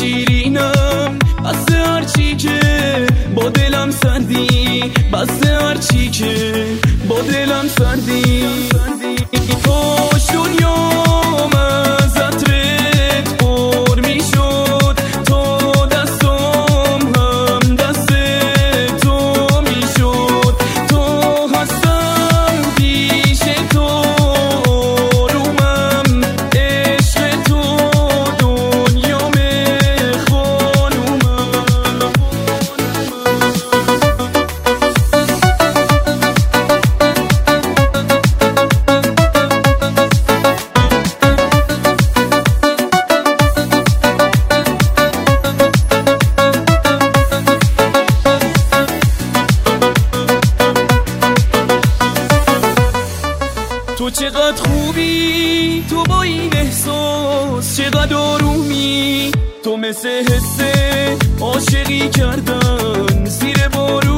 شیرینم، بس هرچی که با دلم سردی، بس هرچی که با دلم سردی. کاش دنیام از عطرت پر میشد، تا دستام هم دست تو میشد. تا هستم پیش تو آرومم، عشق تو دنیام خانومم. تو چقدر خوبی، تو با این احساس چقدر آرومی، تو مثل حس عاشقی کردن زیر بارون.